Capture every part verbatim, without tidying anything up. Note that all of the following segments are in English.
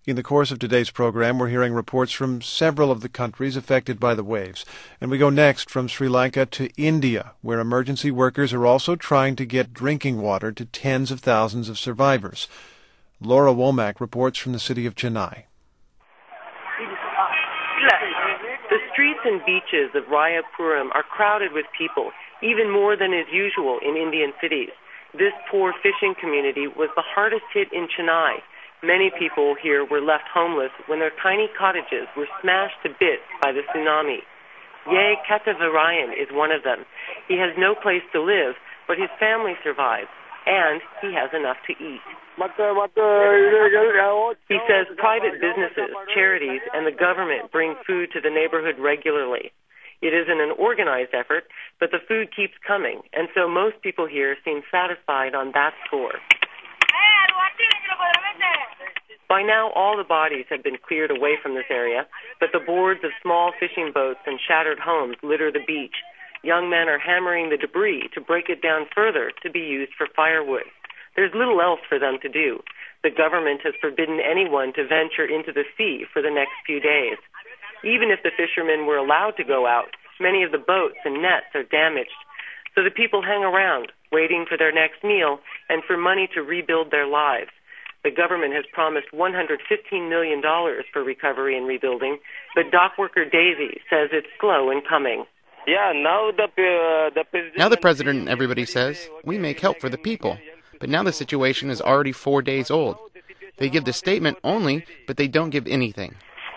In the course of today's program, we're hearing reports from several of the countries affected by the waves. And we go next from Sri Lanka to India, where emergency workers are also trying to get drinking water to tens of thousands of survivors. Laura Womack reports from the city of Chennai. The streets and beaches of Rayapuram are crowded with people, even more than is usual in Indian cities. This poor fishing community was the hardest hit in Chennai. Many people here were left homeless when their tiny cottages were smashed to bits by the tsunami. Ye Katavarayan is one of them. He has no place to live, but his family survives, and he has enough to eat. He says private businesses, charities, and the government bring food to the neighborhood regularly. It isn't an organized effort, but the food keeps coming, and so most people here seem satisfied on that score. By now, all the bodies have been cleared away from this area, but the boards of small fishing boats and shattered homes litter the beach. Young men are hammering the debris to break it down further to be used for firewood. There's little else for them to do. The government has forbidden anyone to venture into the sea for the next few days. Even if the fishermen were allowed to go out, many of the boats and nets are damaged. So the people hang around, waiting for their next meal and for money to rebuild their lives. The government has promised one hundred fifteen million dollars for recovery and rebuilding, but dock worker Daisy says it's slow in coming. Yeah, now the, uh, the president... Now the president and everybody says, we make help for the people. But now the situation is already four days old. They give the statement only, but they don't give anything.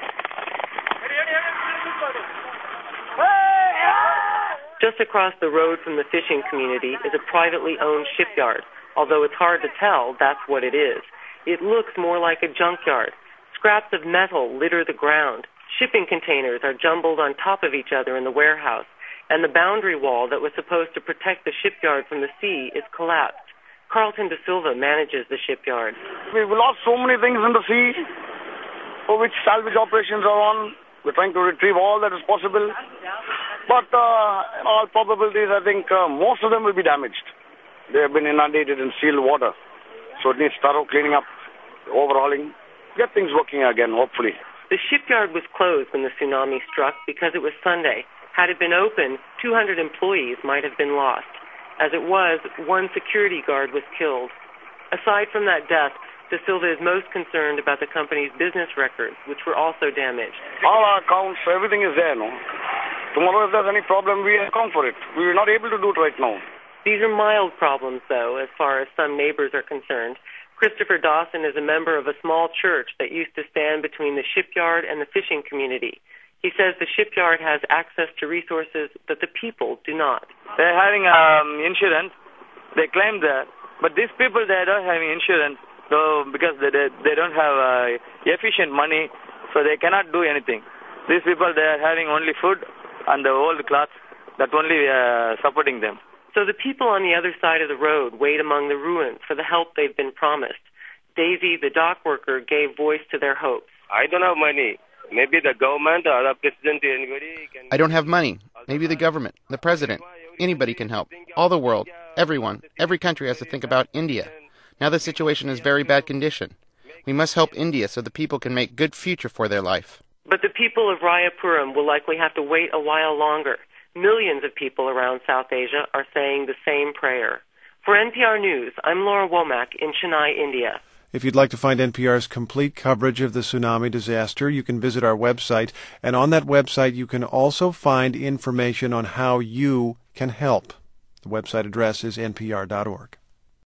Just across the road from the fishing community is a privately owned shipyard. Although it's hard to tell, that's what it is. It looks more like a junkyard. Scraps of metal litter the ground. Shipping containers are jumbled on top of each other in the warehouse, and the boundary wall that was supposed to protect the shipyard from the sea is collapsed. Carlton De Silva manages the shipyard. We've lost so many things in the sea for which salvage operations are on. We're trying to retrieve all that is possible. But uh, in all probabilities, I think uh, most of them will be damaged. They have been inundated in sealed water. So it needs thorough cleaning up, overhauling, get things working again, hopefully. The shipyard was closed when the tsunami struck because it was Sunday. Had it been open, two hundred employees might have been lost. As it was, one security guard was killed. Aside from that death, De Silva is most concerned about the company's business records, which were also damaged. All our accounts, everything is there, no? Tomorrow, if there's any problem, we account for it. We are not able to do it right now. These are mild problems, though, as far as some neighbors are concerned. Christopher Dawson is a member of a small church that used to stand between the shipyard and the fishing community. He says the shipyard has access to resources that the people do not. They're having um, insurance. They claim that. But these people, they don't have insurance so because they, they, they don't have uh, efficient money, so they cannot do anything. These people, they are having only food and the old clothes that only uh, supporting them. So the people on the other side of the road wait among the ruins for the help they've been promised. Daisy, the dock worker, gave voice to their hopes. I don't have money. Maybe the government or the president, anybody can... I don't have money. Maybe the government, the president, anybody can help. All the world, everyone, every country has to think about India. Now the situation is very bad condition. We must help India so the people can make good future for their life. But the people of Rayapuram will likely have to wait a while longer. Millions of people around South Asia are saying the same prayer. For N P R News, I'm Laura Womack in Chennai, India. If you'd like to find N P R's complete coverage of the tsunami disaster, you can visit our website. And on that website, you can also find information on how you can help. The website address is N P R dot org.